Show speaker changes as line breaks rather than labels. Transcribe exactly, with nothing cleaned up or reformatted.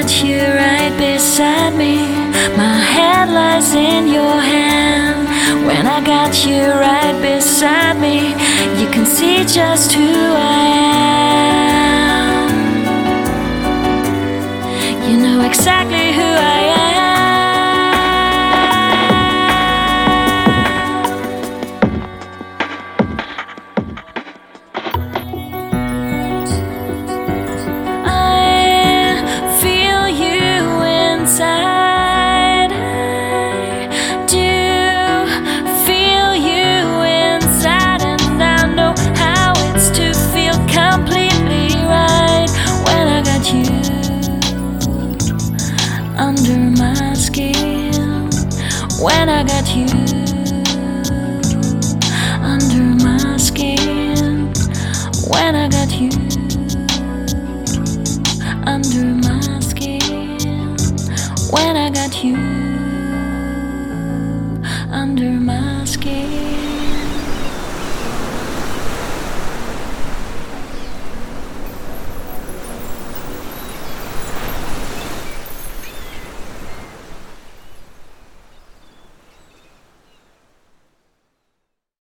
got you right beside me. My head lies in your hand. When I got you right beside me, you can see just who I am. You know exactly who I am. Under my skin, when I got you under my skin, when I got you under my skin, when I got you under my skin.